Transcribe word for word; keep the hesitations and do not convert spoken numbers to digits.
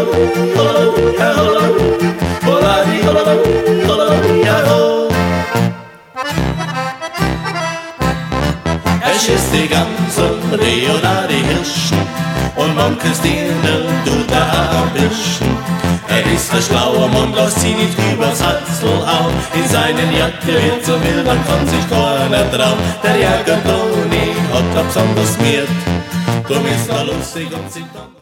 holla, ja, holla, holla, die, holla, holla, ja, ho. Er schießt die Gans und Leona die Hirschen und Mom Christine tut da ein bisschen. Er ist ein schlauer Mann, lässt sie nicht übers Hatzel hauen. In seinen Jacke wird so wild, man kann sich keiner trauen. Der Jäger Toni hat er besonders miert, drum ist er lustig und singt dann.